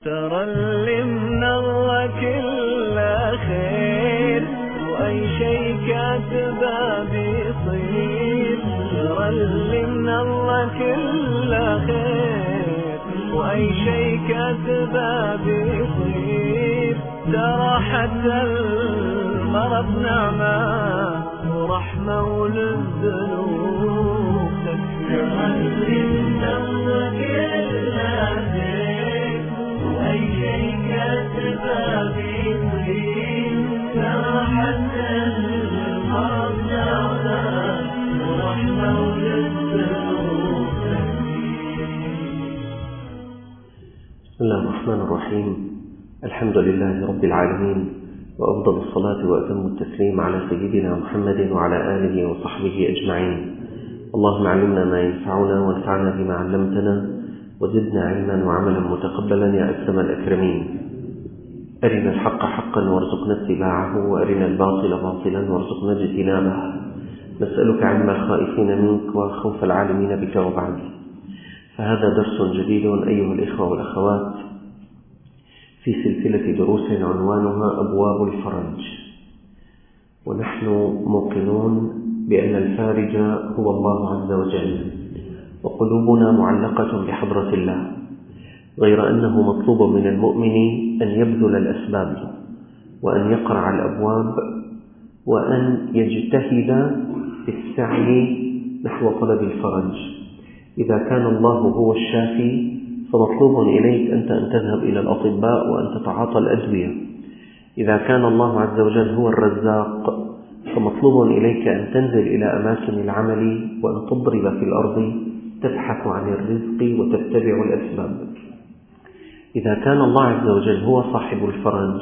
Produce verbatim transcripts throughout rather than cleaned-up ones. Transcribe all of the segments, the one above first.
ترى اللي من الله كله خير، وأي شيء كاتبه بيصير. ترى اللي من الله كله خير، وأي شيء كاتبه بيصير. ترى حتى المرض نعمة ورحمة وللذنوب تكفي. ترى اللي من الله كله خير، وأي شيء كاتبه بيصير. ترى حتى المرض نعمة ورحمة وللذنوب تكفي. بسم الله الرحمن الرحيم. الحمد لله رب العالمين، وأفضل الصلاة وأتم التسليم على سيدنا محمد وعلى آله وصحبه أجمعين. اللهم علمنا ما ينفعنا وانفعنا بما علمتنا، وزدنا علما وعملا متقبلا يا أكرم الأكرمين. أرنا الحق حقا وارزقنا اتباعه، وأرنا الباطل باطلا وارزقنا اجتنابه. نسألك علم الخائفين منك وخوف العالمين بك وبعد. فهذا درس جديد أيها الإخوة والأخوات في سلسلة دروس عنوانها أبواب الفرج. ونحن موقنون بأن الفارج هو الله عز وجل، وقلوبنا معلقة بحضرة الله، غير أنه مطلوب من المؤمن أن يبذل الأسباب، وأن يقرع الأبواب، وأن يجتهد في السعي نحو طلب الفرج. إذا كان الله هو الشافي فمطلوب إليك أنت أن تذهب إلى الأطباء وأن تتعاطى الأدوية. إذا كان الله عز وجل هو الرزاق فمطلوب إليك أن تنزل إلى أماكن العمل وأن تضرب في الأرض تبحث عن الرزق وتتبع الأسباب. إذا كان الله عز وجل هو صاحب الفرج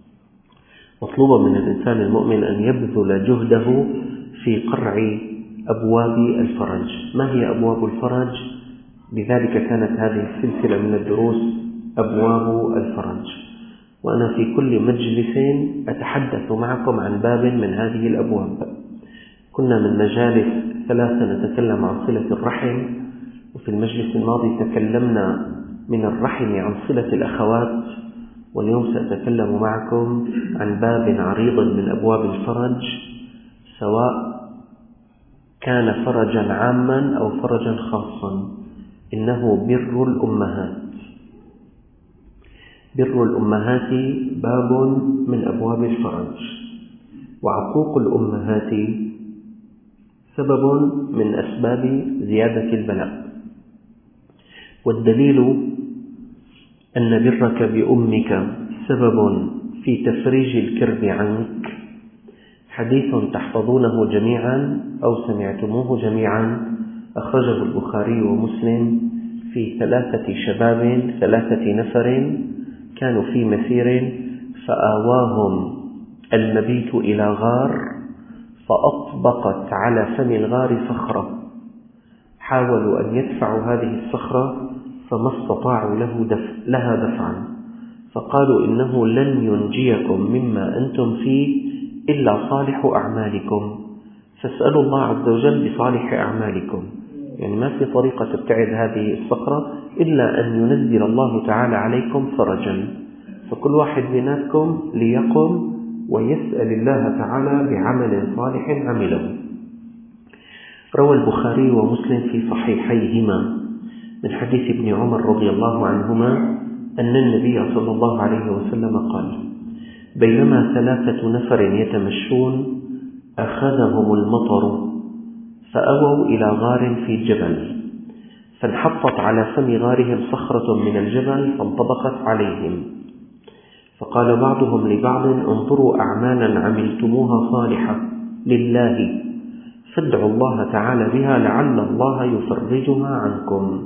مطلوب من الإنسان المؤمن أن يبذل جهده في قرع أبواب الفرج. ما هي أبواب الفرج؟ لذلك كانت هذه السلسلة من الدروس أبواب الفرج، وأنا في كل مجلس أتحدث معكم عن باب من هذه الأبواب. كنا من مجالس ثلاثة نتكلم عن صلة الرحم، وفي المجلس الماضي تكلمنا من الرحم عن صلة الأخوات، واليوم سأتكلم معكم عن باب عريض من أبواب الفرج، سواء كان فرجا عاما أو فرجا خاصا. إنه بر الأمهات. بر الأمهات باب من أبواب الفرج، وعقوق الأمهات سبب من أسباب زيادة البلاء. والدليل أن برك بأمك سبب في تفريج الكرب عنك حديث تحفظونه جميعا أو سمعتموه جميعا، أخرجه البخاري ومسلم في ثلاثة شباب ثلاثة نفر كانوا في مسير، فآواهم المبيت إلى غار، فأطبقت على فم الغار صخرة. حاولوا أن يدفعوا هذه الصخرة فما استطاعوا له دفع لها دفعا، فقالوا إنه لن ينجيكم مما أنتم فيه إلا صالح أعمالكم، فاسألوا الله عز وجل بصالح أعمالكم. يعني ما في طريقة تبتعد هذه الصخرة إلا أن ينزل الله تعالى عليكم فرجا. فكل واحد منكم ليقم ويسأل الله تعالى بعمل صالح عمله. روى البخاري ومسلم في صحيحيهما من حديث ابن عمر رضي الله عنهما أن النبي صلى الله عليه وسلم قال: بينما ثلاثة نفر يتمشون أخذهم المطر، فأووا إلى غار في جبل، فانحطت على فم غارهم صخرة من الجبل فانطبقت عليهم. فقال بعضهم لبعض: انظروا أعمالا عملتموها صالحة لله، فادعوا الله تعالى بها لعل الله يفرجها عنكم.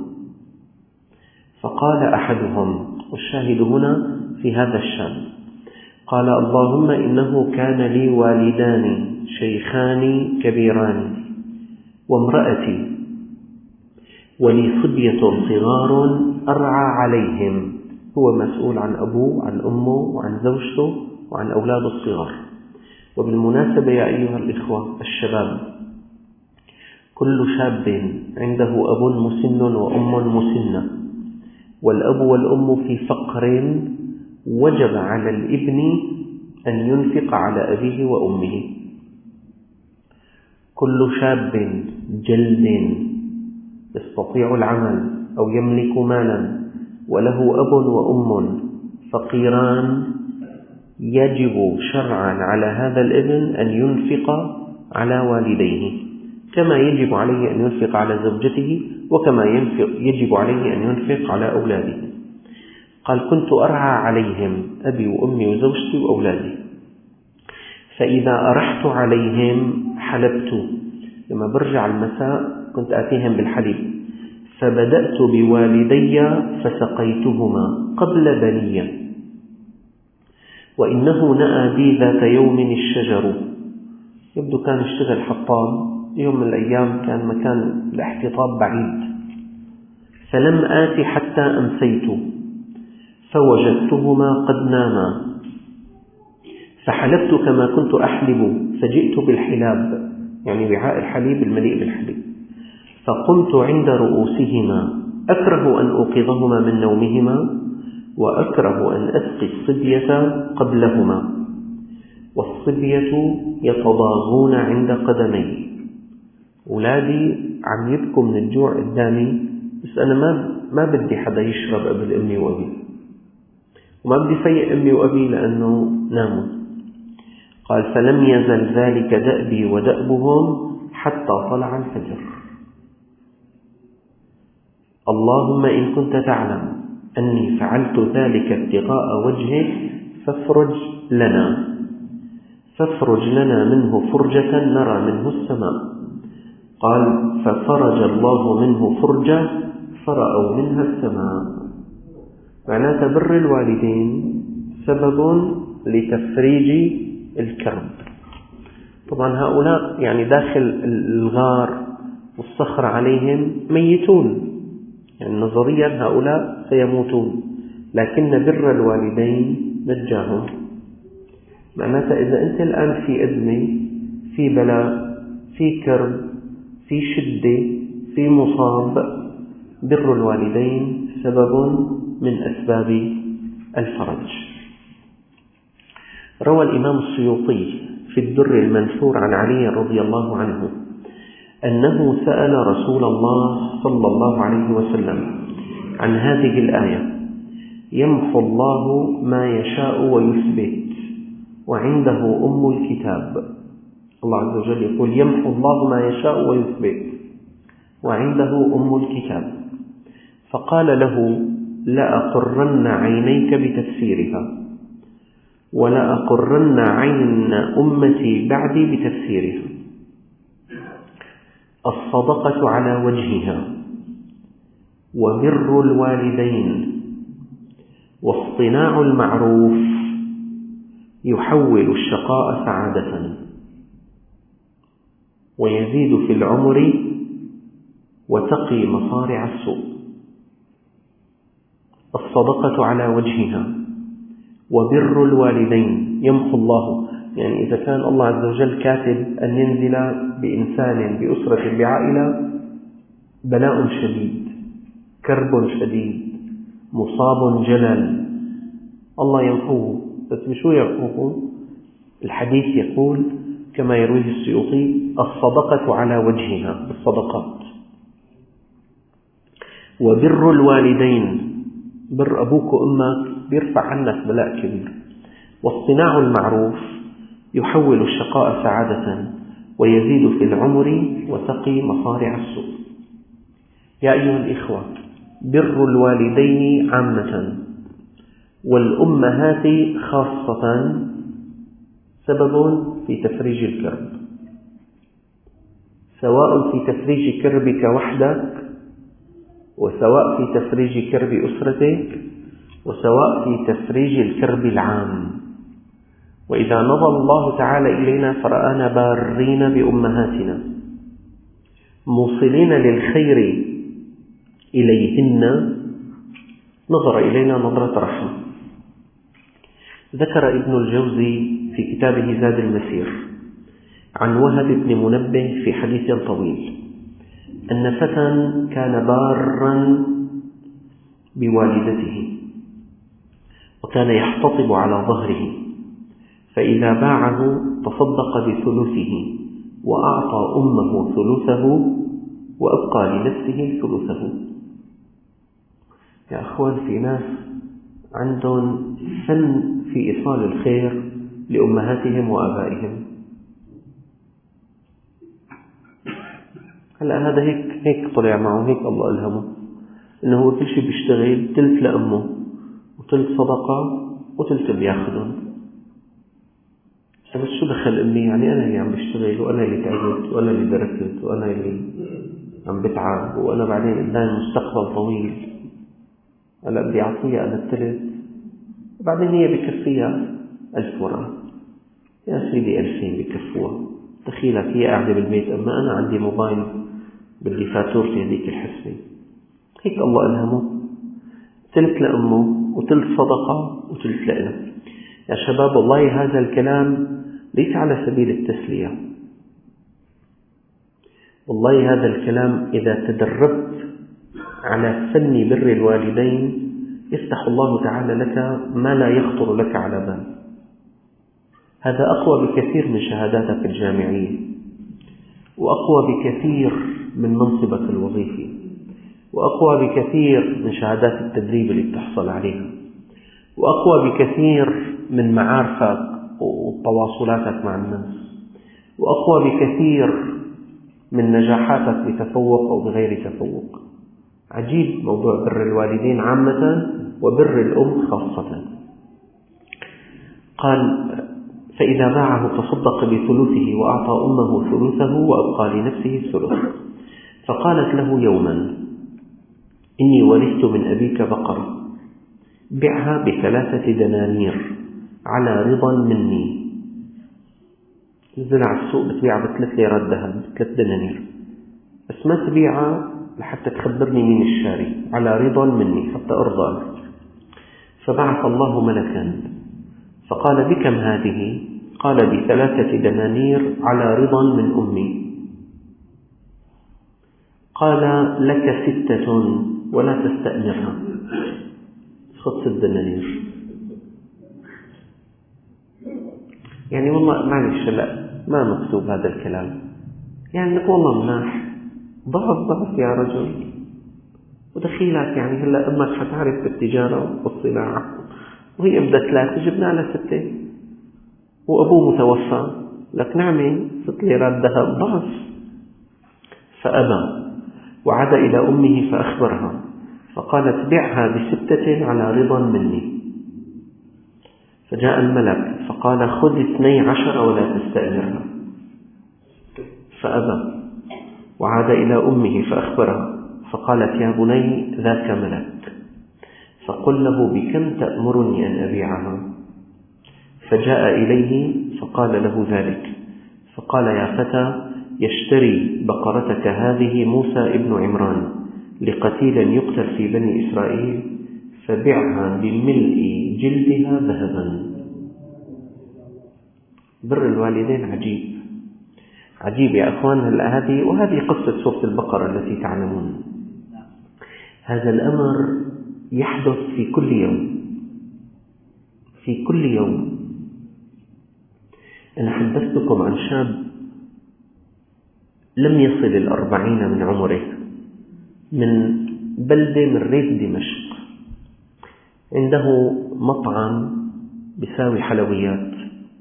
فقال أحدهم، والشاهد هنا في هذا الشأن، قال: اللهم إنه كان لي والدان شيخان كبيران، وامرأتي، ولي صبية صغار أرعى عليهم. هو مسؤول عن أبوه، عن أمه، وعن زوجته، وعن أولاده الصغار. وبالمناسبة يا أيها الإخوة الشباب، كل شاب عنده أب مسن وأم مسنة والأب والأم في فقر، وجب على الابن أن ينفق على أبيه وأمه. كل شاب جلد يستطيع العمل أو يملك مالا وله أب وأم فقيران، يجب شرعا على هذا الابن أن ينفق على والديه، كما يجب عليه أن ينفق على زوجته، وكما ينفق يجب عليه أن ينفق على أولاده. قال: كنت أرعى عليهم أبي وأمي وزوجتي وأولادي، فإذا أرحت عليهم حلبت. لما برجع المساء كنت آتيهم بالحليب، فبدأت بوالدي فسقيتهما قبل بني، وإنه نأى بي ذات يوم الشجر. يبدو كان اشتغل حطام، يوم من الأيام كان مكان الاحتطاب بعيد، فلم آت حتى أمسيت فوجدتهما قد ناما، فحلبت كما كنت أحلب، فجئت بالحلاب، يعني وعاء الحليب المليء بالحليب، فقمت عند رؤوسهما أكره أن أوقظهما من نومهما، وأكره أن أسقي الصبية قبلهما، والصبية يتضاغون عند قدمي. أولادي عم يبكوا من الجوع قدامي، بس أنا ما ما بدي حدا يشرب قبل أمي وأبي، وما بدي فيق أمي وأبي لأنه ناموا. قال: فلم يزل ذلك دأبي ودأبهم حتى طلع الفجر. اللهم إن كنت تعلم أني فعلت ذلك ابتغاء وجهك فافرج لنا فافرج لنا منه فرجة نرى منه السماء. قال: ففرج الله منه فرجة فرأوا منها السماء. معناتها بر الوالدين سبب لتفريج الكرب. طبعا هؤلاء يعني داخل الغار والصخر عليهم ميتون، يعني نظريا هؤلاء سيموتون، لكن بر الوالدين نجاهم. معناتها إذا أنت الآن في أزمة، في بلاء، في كرب، في شدة، في مصاب، بر الوالدين سبب من أسباب الفرج. روى الإمام السيوطي في الدر المنثور عن علي رضي الله عنه أنه سأل رسول الله صلى الله عليه وسلم عن هذه الآية: يمحو الله ما يشاء ويثبت وعنده أم الكتاب. الله عز وجل يقول: يمحو الله ما يشاء ويثبت وعنده أم الكتاب. فقال له: لأقرن عينيك بتفسيرها، ولأقرن عين أمتي بعدي بتفسيرها. الصدقة على وجهها، وبر الوالدين، واصطناع المعروف يحول الشقاء سعادة، ويزيد في العمر، وتقي مصارع السوء. الصدقة على وجهها، وبر الوالدين. يمحو الله، يعني إذا كان الله عز وجل كاتب أن ينزل بإنسان بأسرة بعائلة بلاء شديد، كرب شديد، مصاب جلل، الله يمحوه. بس بشو يمحوه؟ الحديث يقول كما يرويه السيوطي: الصدقة على وجهها، بالصدقات. وبر الوالدين، بر أبوك وأمك بيرفع عنك بلاء كبير. واصطناع المعروف يحول الشقاء سعادة، ويزيد في العمر، وتقي مصارع السوء. يا أيها الإخوة، بر الوالدين عامة والأمهات خاصة سبب في تفريج الكرب، سواء في تفريج كربك وحدك، وسواء في تفريج كرب أسرتك، وسواء في تفريج الكرب العام. وإذا نظر الله تعالى إلينا فرآنا بارين بأمهاتنا موصلين للخير إليهن، نظر إلينا نظرة رحمة. ذكر ابن الجوزي في كتابه زاد المسير عن وهب بن منبه في حديث طويل أن فتى كان بارا بوالدته، وكان يحتطب على ظهره، فإذا باعه تصدق بثلثه وأعطى أمه ثلثه وأبقى لنفسه ثلثه. يا أخوان، في ناس عندهم فن في إيصال الخير لأمهاتهم وآبائهم. هلأ هذا هيك هيك طلع معه، هيك الله ألهمه إنه هو كل شيء بيشتغل تلت لأمه وتلت صدقة وتلت بياخدهم. بس شو دخل أمي؟ يعني أنا اللي عم بشتغل، وأنا اللي تعبت، وأنا اللي درست، وأنا اللي عم بتعب، وأنا بعدين قدام مستقبل طويل. هلا بدي أعطيها أنا التلت، وبعدين هي بكفيها ألف ورقة. يا سيدي ألفين بكفوها. تخيلك هي قاعدة بالبيت، أما أنا عندي موبايل بدي فاتورتي هذيك الحسبة. هيك الله ألهمه، تلت لأمه وتلت صدقة وتلت لإله. يا شباب، والله هذا الكلام ليس على سبيل التسلية. والله هذا الكلام إذا تدربت على فن بر الوالدين يفتح الله تعالى لك ما لا يخطر لك على بال. هذا أقوى بكثير من شهاداتك الجامعية، وأقوى بكثير من منصبك الوظيفي، وأقوى بكثير من شهادات التدريب اللي بتحصل عليها، وأقوى بكثير من معارفك وتواصلاتك مع الناس، وأقوى بكثير من نجاحاتك بتفوق أو بغير تفوق. عجيب موضوع بر الوالدين عامة وبر الأم خاصة. قال: فإذا باعه تصدق بثلثه وأعطى أمه ثلثه وأبقى لنفسه الثلث. فقالت له يوما: إني ورثت من أبيك بقرة، بعها بثلاثة دنانير على رضا مني. نزل على السوق بتبيعها بثلاث ليرات ذهب، بثلاث دنانير، بس ما تبيعها لحتى تخبرني مين الشاري، على رضا مني حتى أرضى. فبعث الله ملكا فقال: بكم هذه؟ قال: بثلاثة دنانير على رضا من أمي. قال: لك ستة ولا تستأمرها. خذ ست دنانير. يعني والله معلش، لا ما مكتوب هذا الكلام، يعني لك والله مناح، ضعف ضعف يا رجل. ودخيلك يعني هلا أمك حتعرف بالتجارة والصناعة، وهي بدها ثلاثة، جبنا لها ستة، وأبوه متوفى، لك نعمة ست ليرات ذهب ضعف. فأبى وعاد إلى أمه فأخبرها، فقالت: بعها بستة على رضا مني. فجاء الملك فقال: خذ اثني عشر ولا تستأمرها. فأبى وعاد إلى أمه فأخبرها، فقالت: يا بني ذاك ملك، فقل له: بكم تأمرني أن أبيعها؟ فجاء إليه فقال له ذلك، فقال: يا فتى، يشتري بقرتك هذه موسى ابن عمران لقتيل يقتل في بني إسرائيل، فبعها بملء جلدها ذهبا. بر الوالدين عجيب عجيب يا أخوان. هلا هذه وهذه قصة سورة البقرة التي تعلمون. هذا الأمر يحدث في كل يوم في كل يوم. أنا حدثتكم عن شاب لم يصل الأربعين من عمره، من بلدة من ريف دمشق، عنده مطعم بيساوي حلويات،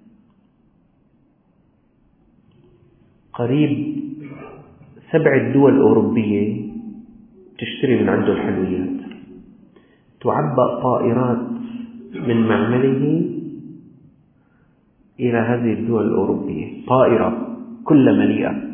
قريب سبع دول أوروبية تشتري من عنده الحلويات، تعبأ طائرات من معمله إلى هذه الدول الأوروبية، طائرة كل مليئة.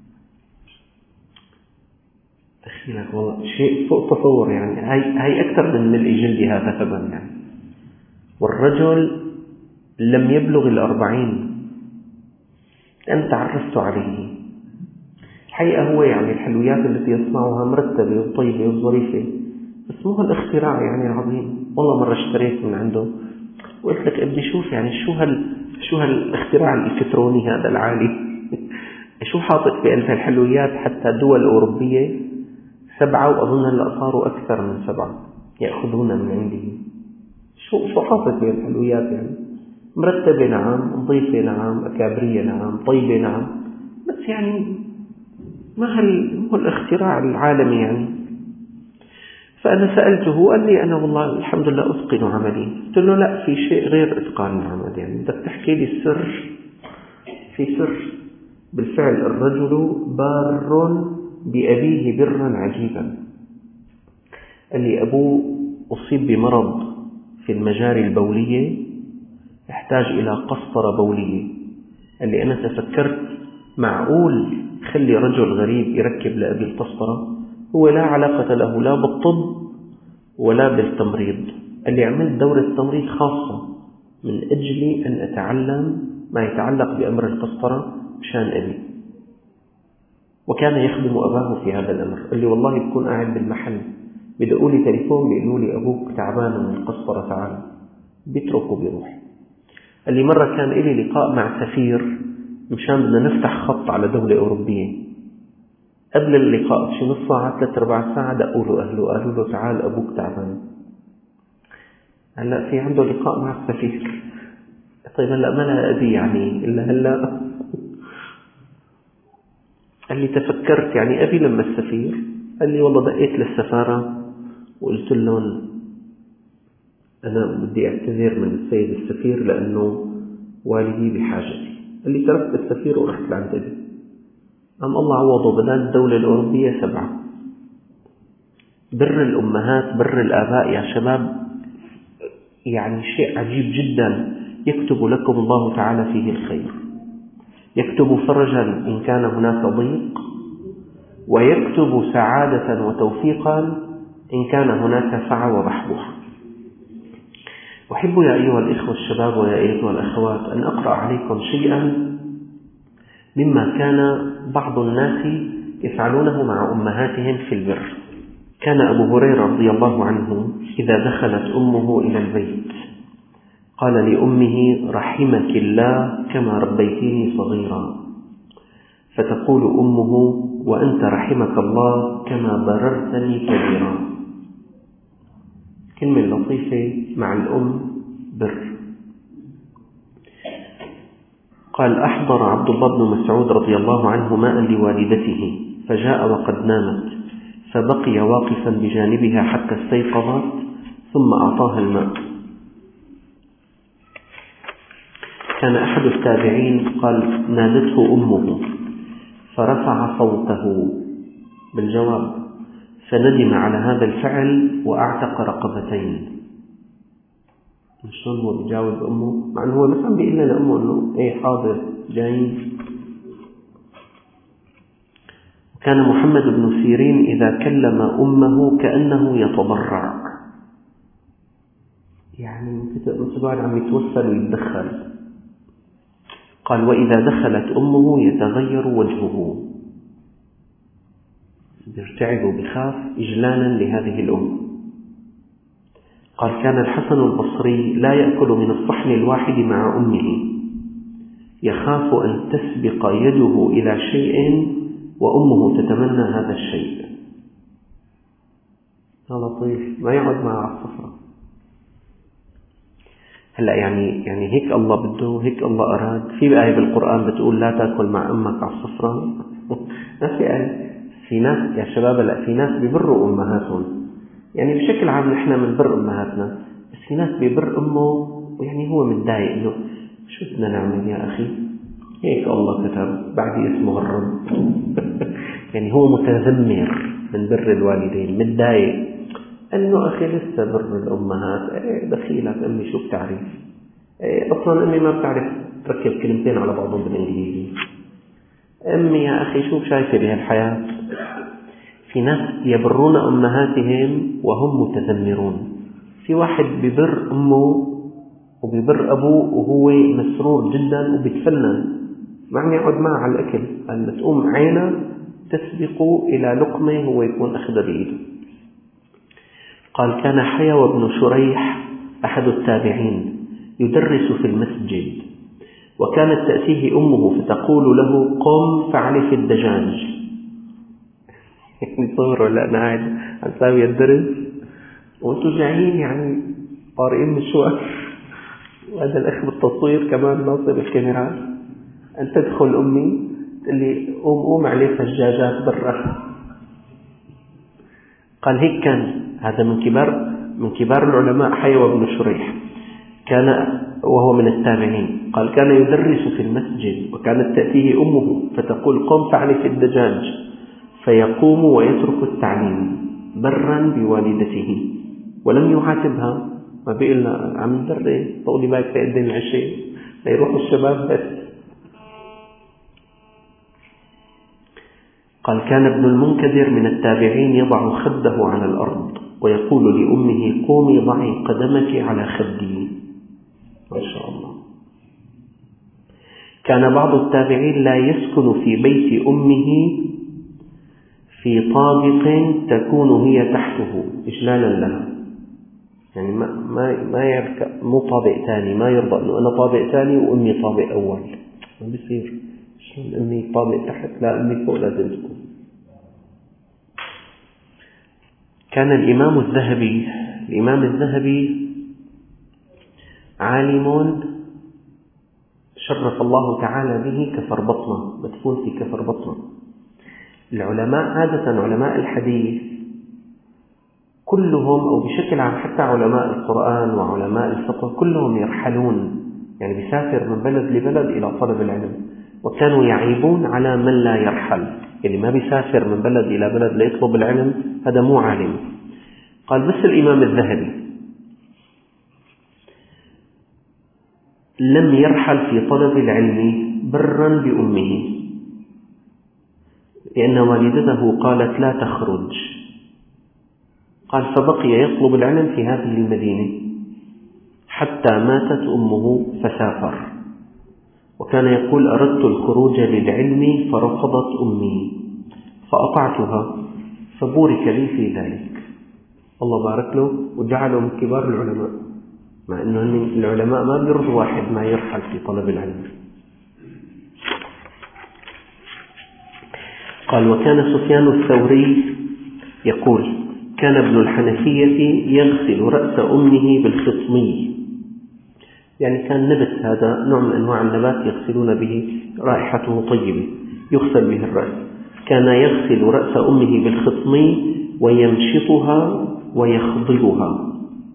تخيلك والله شيء فوق تصور، يعني هاي, هاي أكثر من ملء جلدها ذهبا يعني. والرجل لم يبلغ الأربعين أن تعرفت عليه. الحقيقة هو يعني الحلويات التي يصنعها مرتبة وطيبة وظريفة، بس مو هالاختراع يعني العظيم. والله مرة اشتريت من عنده وقلت لك ابني شوف يعني شو هال شو هالاختراع الإلكتروني هذا العالي شو حاطط في قلب الحلويات حتى دول أوروبية سبعة، وأظن هلا صاروا أكثر من سبعة. يأخذون من عنده. شو شو حاطط من الحلويات يعني؟ مرتبة نعم، نظيفة نعم، أكابرية نعم، طيبة نعم، بس يعني ما هو الاختراع العالمي يعني. فأنا سألته، قال لي أنا والله الحمد لله أتقن عملي. قلت له لا، في شيء غير إتقان العمل، يعني بدك تحكي لي السر. في سر بالفعل. الرجل بار بأبيه برا عجيبا. قال لي أبوه أصيب بمرض في المجاري البولية، يحتاج إلى قسطرة بولية. قال لي أنا تفكرت معقول خلي رجل غريب يركب لأبي القسطرة، هو لا علاقة له لا بالطب ولا بالتمريض. قال لي عملت دورة تمريض خاصة من أجل أن أتعلم ما يتعلق بأمر القسطرة مشان أبي، وكان يخدم أباه في هذا الأمر. قال لي والله بكون قاعد بالمحل بدقوا لي تليفون بيقولوا لي أبوك تعبان من القسطرة، تعال، بيتركوا بيروح. قال لي مرة كان لي لقاء مع سفير مشان بدنا نفتح خط على دولة أوروبية. قبل اللقاء بشي نص ساعة ثلاث أربع ساعة دقوا له أهله قالوا له تعال أبوك تعبان. هلا في عنده لقاء مع السفير. طيب هلا ما لها أبي يعني إلا هلا؟ قال لي تفكرت يعني أبي لما السفير. قال لي والله دقيت للسفارة وقلت لهم أنا بدي أعتذر من السيد السفير لأنه والدي بحاجتي. قال لي تركت السفير ورحت لعند أبي. أم الله عوضه بدل الدولة الأوروبية سبعة. بر الأمهات بر الآباء يا شباب يعني شيء عجيب جدا، يكتب لكم الله تعالى فيه الخير، يكتب فرجا إن كان هناك ضيق، ويكتب سعادة وتوفيقا إن كان هناك سعة وبحبوح. أحب يا أيها الإخوة الشباب ويا أيها الأخوات أن أقرأ عليكم شيئا مما كان بعض الناس يفعلونه مع أمهاتهم في البر. كان أبو هريرة رضي الله عنه إذا دخلت أمه إلى البيت قال لأمه رحمك الله كما ربيتني صغيرا، فتقول أمه وأنت رحمك الله كما بررتني كبيرا. كلمة لطيفة مع الأم بر. قال أحضر عبد الله بن مسعود رضي الله عنه ماء لوالدته فجاء وقد نامت، فبقي واقفا بجانبها حتى استيقظت ثم أعطاها الماء. كان أحد التابعين قال نادته أمه فرفع صوته بالجواب، فندم على هذا الفعل وأعتق رقبتين. شلون هو بيجاوب أمه مع أنه هو مثلا بيقول لأمه أنه إيه حاضر جايين. كان محمد بن سيرين إذا كلم أمه كأنه يتضرع، يعني مثل عم يتوسل ويتدخل. قال وإذا دخلت أمه يتغير وجهه، يرتعب وبخاف إجلالا لهذه الأم. قال كان الحسن البصري لا يأكل من الصحن الواحد مع أمه، يخاف أن تسبق يده إلى شيء وأمه تتمنى هذا الشيء. يا لطيف، ما يقعد معه على الصفرة. هلأ يعني يعني هيك الله بده، هيك الله أراد. في آية بالقرآن بتقول لا تأكل مع أمك على الصفرة؟ ما في آية. في ناس يا شباب، لا في ناس بيبروا أمهاتهم، يعني بشكل عام نحن بنبر أمهاتنا، بس في ناس بيبر أمه ويعني هو متضايق إنه شو بدنا نعمل يا أخي، هيك الله كتب، بعد اسمه الرب. يعني هو متذمر من بر الوالدين، متضايق أنه أخي لسه بر الأمهات. إيه دخيلك أمي شو بتعرف؟ إيه أصلا أمي ما بتعرف تركب كلمتين على بعضهم بالإنجليزي. أمي يا أخي شو شايفة بهالحياة؟ في ناس يبرون أمهاتهم وهم متذمرون. في واحد ببر أمه وببر أبوه وهو مسرور جدا وبيتفنن، ما عم يقعد معه على الأكل، لما تقوم عينه تسبق إلى لقمة هو يكون أخذ بإيده. قال كان حيوى بن شريح أحد التابعين يدرس في المسجد، وكانت تأتيه أمه فتقول له قم فعلف الدجاج. يعني صوروا لا أنا قاعد عم ساوي الدرس وانتوا جايين يعني قارئين مشوار، وهذا الأخ بالتصوير كمان ناصر الكاميرات، أن تدخل أمي اللي قوم قوم عليه فجاجات برا. قال هيك كان. هذا من كبار من كبار العلماء حيوى بن شريح، كان وهو من التابعين. قال كان يدرس في المسجد، وكانت تأتيه أمه فتقول قم فاعلف الدجاج، فيقوم ويترك التعليم برا بوالدته، ولم يعاتبها. ما بيقول عم دري طولي بالك تقدم العشاء ليروحوا الشباب بس. قال كان ابن المنكدر من التابعين يضع خده على الأرض ويقول لأمه قومي ضعي قدمك على خدي. ما شاء الله. كان بعض التابعين لا يسكن في بيت أمه في طابق تكون هي تحته إجلالا لها، يعني ما ما ما يركب مو طابق ثاني، ما يرضى إنه أنا طابق ثاني وأمي طابق أول، ما بيصير. شلون أمي طابق تحت؟ لا، أمي فوق لازم تكون. كان الإمام الذهبي الإمام الذهبي عالم شرف الله تعالى به كفر بطنه، مدفون في كفر بطنه. العلماء عادة علماء الحديث كلهم، أو بشكل عام حتى علماء القرآن وعلماء الفقه كلهم يرحلون، يعني بيسافر من بلد لبلد إلى طلب العلم، وكانوا يعيبون على من لا يرحل، اللي ما بيسافر من بلد إلى بلد ليطلب العلم هذا مو عالم. قال بس الإمام الذهبي لم يرحل في طلب العلم برا بأمه، لأن والدته قالت لا تخرج. قال فبقي يطلب العلم في هذه المدينة حتى ماتت أمه فسافر، وكان يقول أردت الخروج للعلم فرفضت أمي فأطعتها فبورك لي في ذلك. الله بارك له وجعله من كبار العلماء، مع أنه العلماء ما بيرضوا واحد ما يرحل في طلب العلم. قال وكان سفيان الثوري يقول كان ابن الحنفية يغسل رأس أمه بالخصمي، يعني كان نبت، هذا نوع من أنواع النبات يغسلون به، رائحته طيبة يغسل به الرأس. كان يغسل رأس أمه بالخصمي ويمشطها ويخضبها.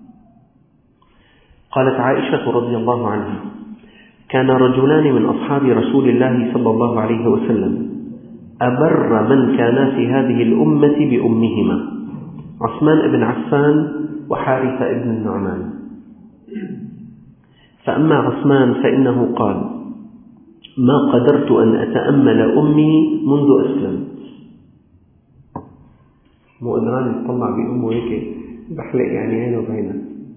قالت عائشة رضي الله عنها كان رجلان من أصحاب رسول الله صلى الله عليه وسلم أبر من كان في هذه الأمة بأمهما، عثمان بن عفان وحارثة بن النعمان. فأما عثمان فإنه قال ما قدرت أن أتأمل أمي منذ أسلمت. مو قدران يطلع بأمه هيك بحلق يعني عينه وبينه.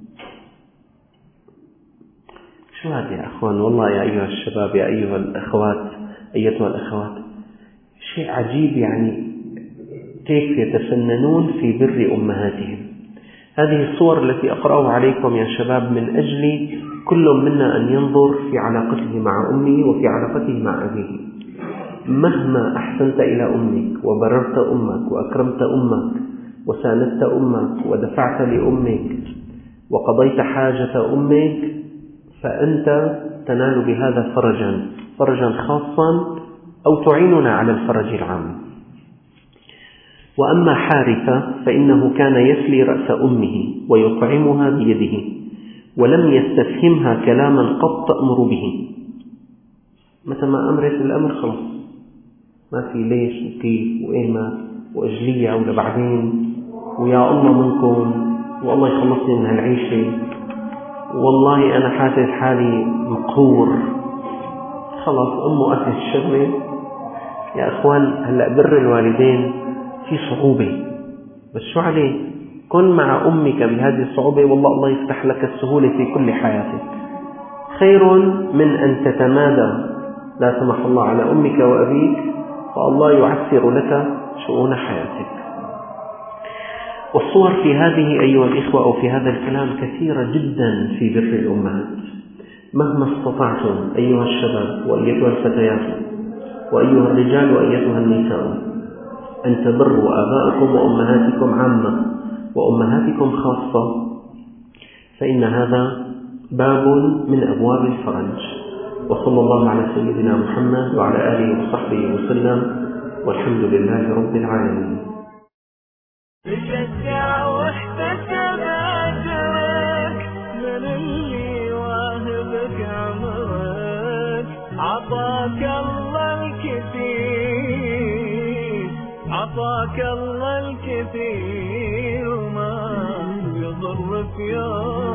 شو هذا يا أخوان؟ والله يا أيها الشباب، يا أيها الأخوات، أيتها الأخوات، شيء عجيب، يعني كيف يتفننون في بر أمهاتهم. هذه الصور التي أقرأها عليكم يا شباب من أجل كل منا أن ينظر في علاقته مع أمه وفي علاقته مع أبيه. مهما أحسنت إلى أمك وبررت أمك وأكرمت أمك وساندت أمك ودفعت لأمك وقضيت حاجة أمك، فأنت تنال بهذا فرجا فرجا خاصا أو تعيننا على الفرج العام. وأما حارثة فإنه كان يسلي رأس أمه ويطعمها بيده، ولم يستفهمها كلاما قد تأمر به. متى ما أمرت الأمر خلاص، ما في ليش وكيف وإيما وأجلية ولا بعدين ويا الله منكم والله يخلصني من هالعيشة والله أنا حاسس حالي مقهور. خلاص أمه أكل الشغلة. يا أخوان هلأ بر الوالدين في صعوبة، بس شو عليه؟ كن مع أمك بهذه الصعوبة والله الله يفتح لك السهولة في كل حياتك، خير من أن تتمادى لا سمح الله على أمك وأبيك فالله يعسر لك شؤون حياتك. والصور في هذه أيها الإخوة أو في هذا الكلام كثيرة جدا في بر الأمهات. مهما استطعتم أيها الشباب وأيتها الفتيات وأيها الرجال وأيتها النساء أن تبروا آباءكم وأمهاتكم عامة، وأمهاتكم خاصة، فإن هذا باب من أبواب الفرج. وصلى الله على سيدنا محمد وعلى آله وصحبه وسلم، والحمد لله رب العالمين. تشجع واحتسب أجرك من اللي واهبك عمرك، عطاك الله الكثير، عطاك الله الكثير وما يضر في يوم